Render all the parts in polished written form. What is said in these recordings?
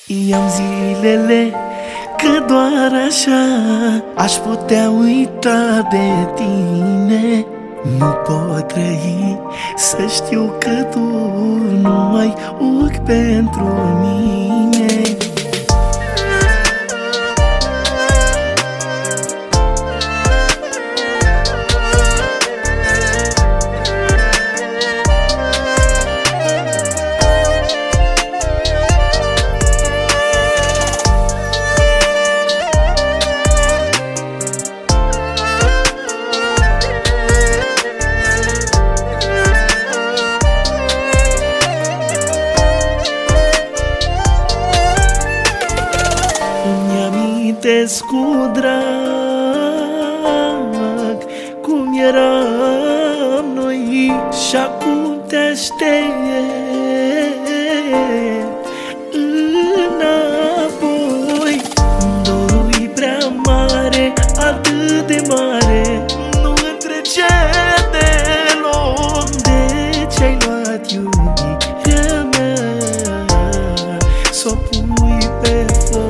I-am zilele că doar așa aș putea uita de tine. Nu pot trăi să știu că tu nu ai ochi pentru mine. Cu drag cum eram noi și acum te aștept înapoi. Dorul-i prea mare, atât de mare, nu întrece deloc. De ce-ai luat iubirea mea s-o pui pe foc?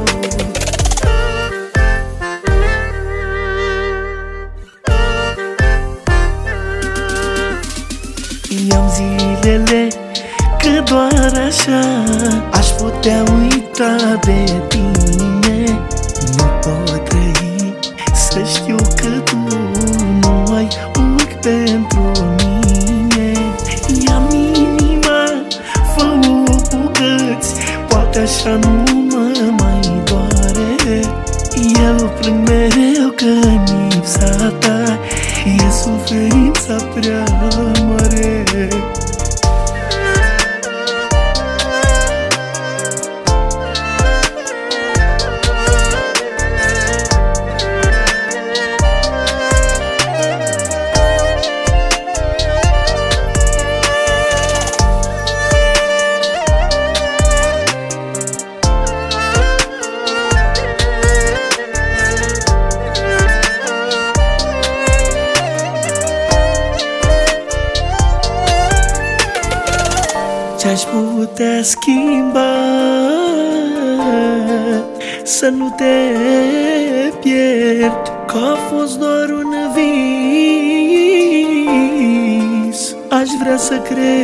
I-am zilele că doar așa aș putea uita de tine. Nu pot trăi să știu că tu nu ai ochi pentru mine. Ia-mi inima, fă-o bucăți, poate așa nu mă mai doare. Eu plâng mereu că în lipsa ta e suferința prea mare. Ce-aș putea schimba să nu te pierd, că a fost doar un vis. Aș vrea să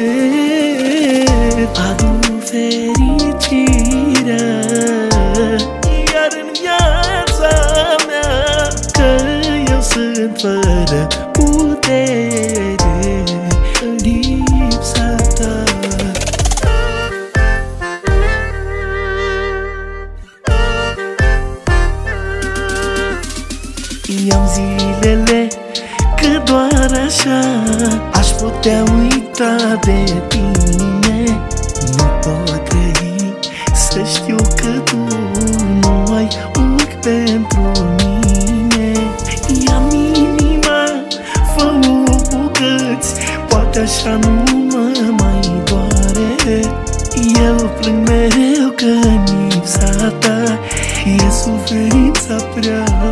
cred, adu fericirea iar în viața mea, că eu sunt fără putere în lipsa ta. I-am zilele că doar așa aș putea uita de tine. Nu pot trăi să știu că tu nu ai ochi pentru mine. Ia-mi inima, fă-o bucăți, poate așa nu mă mai doare. Eu plâng mereu că în lipsa ta e suferința prea